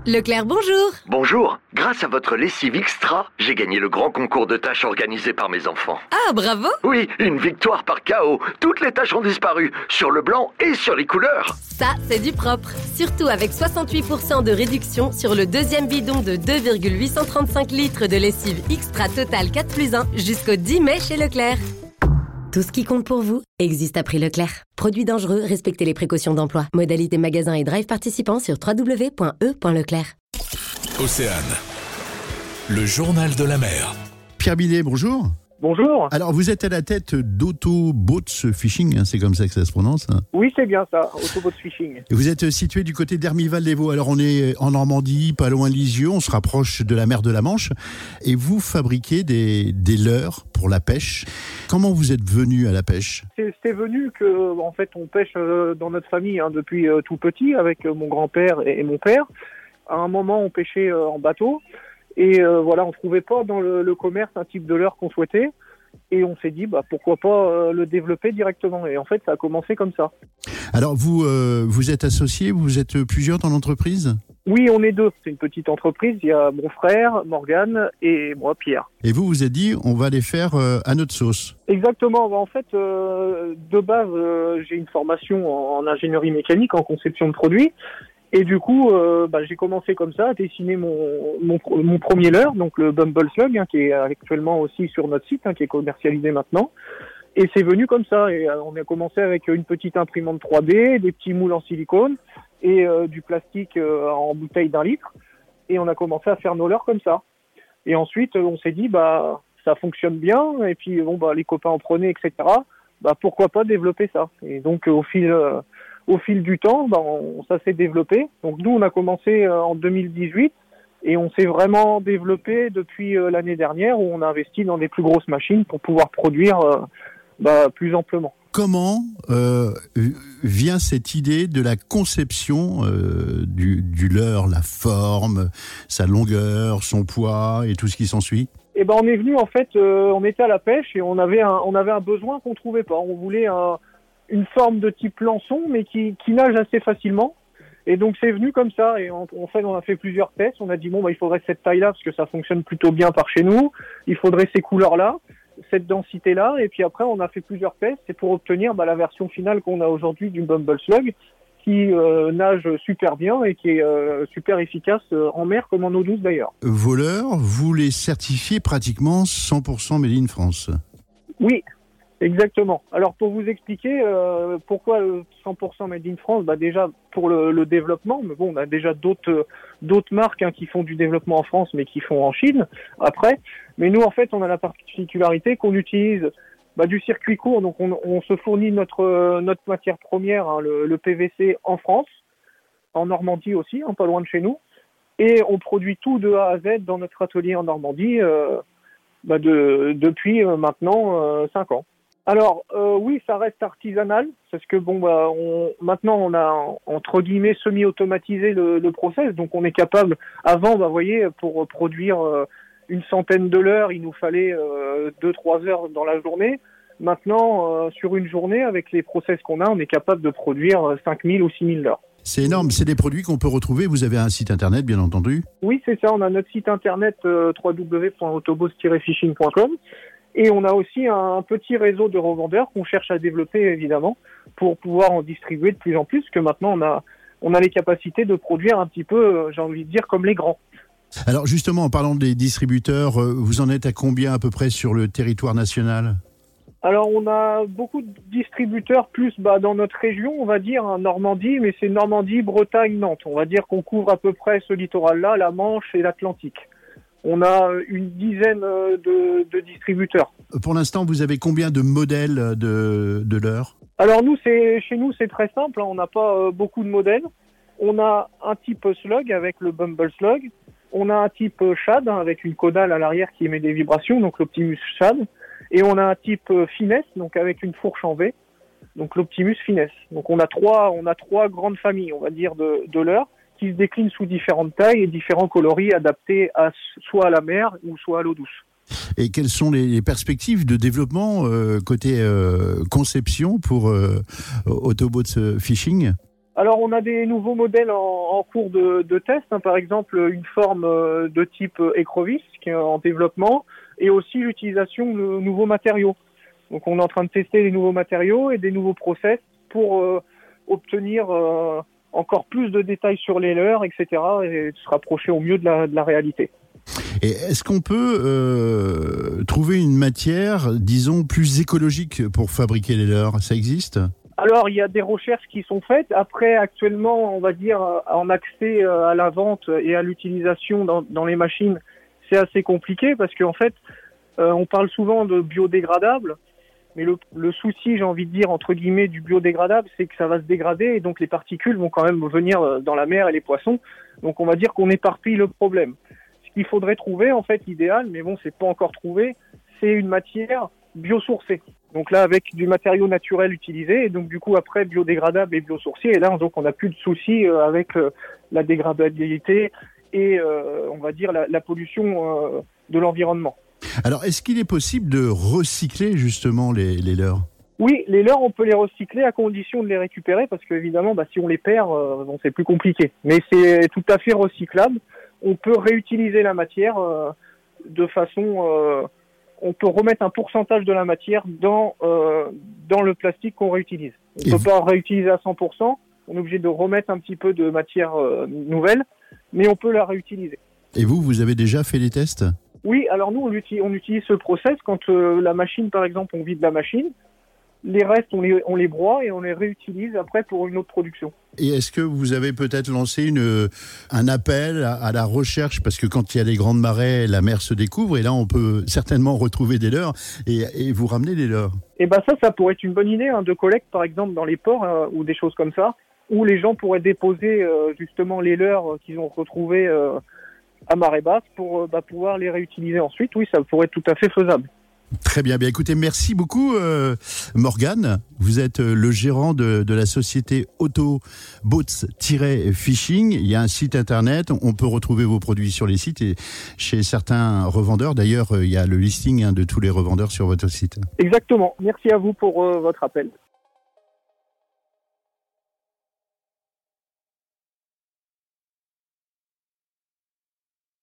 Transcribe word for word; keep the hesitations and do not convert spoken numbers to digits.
Leclerc, bonjour. Bonjour. Grâce à votre lessive extra, j'ai gagné le grand concours de tâches organisé par mes enfants. Ah, bravo. Oui, une victoire par K O. Toutes les tâches ont disparu, sur le blanc et sur les couleurs. Ça, c'est du propre. Surtout avec soixante-huit pour cent de réduction sur le deuxième bidon de deux virgule huit cent trente-cinq litres de lessive extra Total quatre plus un jusqu'au dix mai chez Leclerc. Tout ce qui compte pour vous existe à prix Leclerc. Produits dangereux, respectez les précautions d'emploi. Modalité magasin et drive participants sur w w w point e point leclerc. Océane, le journal de la mer. Pierre Binet, bonjour. Bonjour. Alors, vous êtes à la tête d'Autoboats Fishing, hein, c'est comme ça que ça se prononce hein. Oui, c'est bien ça, Autoboats Fishing. Vous êtes situé du côté d'Hermival-les-Vaux. Alors, on est en Normandie, pas loin de Lisieux, on se rapproche de la mer de la Manche. Et vous fabriquez des, des leurres pour la pêche. Comment vous êtes venu à la pêche ? C'est, c'est venu que, en fait, on pêche dans notre famille hein, depuis euh, tout petit, avec mon grand-père et, et mon père. À un moment, on pêchait euh, en bateau. Et euh, voilà, on trouvait pas dans le, le commerce un type de leurre qu'on souhaitait. Et on s'est dit, bah, pourquoi pas euh, le développer directement. Et en fait, ça a commencé comme ça. Alors, vous, euh, vous êtes associé, vous êtes plusieurs dans l'entreprise ? Oui, on est deux. C'est une petite entreprise. Il y a mon frère, Morgane, et moi, Pierre. Et vous, vous êtes dit, on va les faire euh, à notre sauce. Exactement. En fait, euh, de base, euh, j'ai une formation en, en ingénierie mécanique, en conception de produits. Et du coup, euh, bah, j'ai commencé comme ça à dessiner mon, mon, mon premier leurre, donc le Bumble Slug, hein, qui est actuellement aussi sur notre site, hein, qui est commercialisé maintenant. Et c'est venu comme ça. Et euh, on a commencé avec une petite imprimante trois D, des petits moules en silicone et euh, du plastique euh, en bouteille d'un litre. Et on a commencé à faire nos leurres comme ça. Et ensuite, on s'est dit, bah, ça fonctionne bien. Et puis, bon, bah, les copains en prenaient, et cetera. Bah, pourquoi pas développer ça ? Et donc, au fil... Euh, Au fil du temps, ben, on, ça s'est développé. Donc nous, on a commencé euh, en deux mille dix-huit et on s'est vraiment développé depuis euh, l'année dernière où on a investi dans des plus grosses machines pour pouvoir produire euh, bah, plus amplement. Comment euh, vient cette idée de la conception euh, du, du leurre, la forme, sa longueur, son poids et tout ce qui s'ensuit ? Eh ben, on est venu en fait, euh, on était à la pêche et on avait un, on avait un besoin qu'on trouvait pas. On voulait un une forme de type lançon, mais qui, qui nage assez facilement. Et donc, c'est venu comme ça. Et en, en fait, on a fait plusieurs tests. On a dit, bon, bah, il faudrait cette taille-là, parce que ça fonctionne plutôt bien par chez nous. Il faudrait ces couleurs-là, cette densité-là. Et puis après, on a fait plusieurs tests. C'est pour obtenir bah, la version finale qu'on a aujourd'hui du Bumble Slug, qui euh, nage super bien et qui est euh, super efficace euh, en mer comme en eau douce d'ailleurs. Vos leurres, vous les certifiez pratiquement cent pour cent Made in France ? Oui. Exactement. Alors pour vous expliquer euh, pourquoi cent pour cent Made in France, bah déjà pour le, le développement, mais bon on a déjà d'autres d'autres marques hein, qui font du développement en France mais qui font en Chine après. Mais nous en fait on a la particularité qu'on utilise bah, du circuit court, donc on, on se fournit notre notre matière première, hein, le, le P V C en France, en Normandie aussi, hein, pas loin de chez nous, et on produit tout de A à Z dans notre atelier en Normandie euh, bah, de, depuis euh, maintenant euh, cinq ans. Alors euh, oui, ça reste artisanal parce que bon bah on, maintenant on a entre guillemets semi-automatisé le, le process, donc on est capable. Avant, bah voyez, pour produire euh, une centaine de leurres, il nous fallait euh, deux trois heures dans la journée. Maintenant, euh, sur une journée, avec les process qu'on a, on est capable de produire cinq mille ou six mille leurres. C'est énorme, c'est des produits qu'on peut retrouver. Vous avez un site internet, bien entendu ? Oui, c'est ça. On a notre site internet euh, w w w point autoboats tiret fishing point com. Et on a aussi un petit réseau de revendeurs qu'on cherche à développer, évidemment, pour pouvoir en distribuer de plus en plus, parce que maintenant, on a, on a les capacités de produire un petit peu, j'ai envie de dire, comme les grands. Alors justement, en parlant des distributeurs, vous en êtes à combien à peu près sur le territoire national ? Alors, on a beaucoup de distributeurs, plus bah, dans notre région, on va dire, hein, Normandie, mais c'est Normandie, Bretagne, Nantes. On va dire qu'on couvre à peu près ce littoral-là, la Manche et l'Atlantique. On a une dizaine de, de distributeurs. Pour l'instant, vous avez combien de modèles de, de leurres ? Alors nous, c'est, chez nous, c'est très simple. Hein, on n'a pas euh, beaucoup de modèles. On a un type slug avec le Bumble Slug. On a un type shad hein, avec une caudale à l'arrière qui émet des vibrations, donc l'Optimus Shad. Et on a un type finesse, donc avec une fourche en V, donc l'Optimus Finesse. Donc on a trois, on a trois grandes familles, on va dire, de, de leurres, qui se déclinent sous différentes tailles et différents coloris adaptés à, soit à la mer ou soit à l'eau douce. Et quelles sont les perspectives de développement euh, côté euh, conception pour euh, Autoboats Fishing ? Alors, on a des nouveaux modèles en, en cours de, de test, hein, par exemple une forme euh, de type Ecrovis qui est en développement, et aussi l'utilisation de nouveaux matériaux. Donc, on est en train de tester les nouveaux matériaux et des nouveaux process pour euh, obtenir euh, encore plus de détails sur les leurres, et cetera, et se rapprocher au mieux de la, de la réalité. Et est-ce qu'on peut euh, trouver une matière, disons, plus écologique pour fabriquer les leurres ? Ça existe ? Alors, il y a des recherches qui sont faites. Après, actuellement, on va dire, en accès à la vente et à l'utilisation dans, dans les machines, c'est assez compliqué parce qu'en fait, euh, on parle souvent de biodégradable, mais le, le souci, j'ai envie de dire, entre guillemets, du biodégradable, c'est que ça va se dégrader et donc les particules vont quand même venir dans la mer et les poissons. Donc, on va dire qu'on éparpille le problème. Ce qu'il faudrait trouver, en fait, l'idéal, mais bon, c'est pas encore trouvé, c'est une matière biosourcée. Donc là, avec du matériau naturel utilisé, et donc du coup après biodégradable et biosourcé, et là donc on n'a plus de soucis euh, avec euh, la dégradabilité et euh, on va dire la, la pollution euh, de l'environnement. Alors, est-ce qu'il est possible de recycler justement les, les leurres ? Oui, les leurres, on peut les recycler à condition de les récupérer, parce qu'évidemment, bah, si on les perd, euh, bon, c'est plus compliqué. Mais c'est tout à fait recyclable. On peut réutiliser la matière euh, de façon... Euh, on peut remettre un pourcentage de la matière dans euh, dans le plastique qu'on réutilise. On ne peut pas réutiliser à cent pour cent, on est obligé de remettre un petit peu de matière euh, nouvelle, mais on peut la réutiliser. Et vous, vous avez déjà fait les tests ? Oui, alors nous, on utilise, on utilise ce process quand euh, la machine, par exemple, on vide la machine, les restes, on les, on les broie et on les réutilise après pour une autre production. Et est-ce que vous avez peut-être lancé une, un appel à, à la recherche ? Parce que quand il y a les grandes marées, la mer se découvre et là, on peut certainement retrouver des leurres et, et vous ramener des leurres. Et ben ça, ça pourrait être une bonne idée hein, de collecte, par exemple, dans les ports euh, ou des choses comme ça, où les gens pourraient déposer euh, justement les leurres euh, qu'ils ont retrouvés euh, à marée basse pour euh, bah, pouvoir les réutiliser ensuite. Oui, ça pourrait être tout à fait faisable. Très bien, bien écoutez, merci beaucoup euh, Morgane. Vous êtes euh, le gérant de, de la société Auto Boats-Fishing. Il y a un site internet, on peut retrouver vos produits sur les sites et chez certains revendeurs. D'ailleurs, euh, il y a le listing hein, de tous les revendeurs sur votre site. Exactement, merci à vous pour euh, votre appel.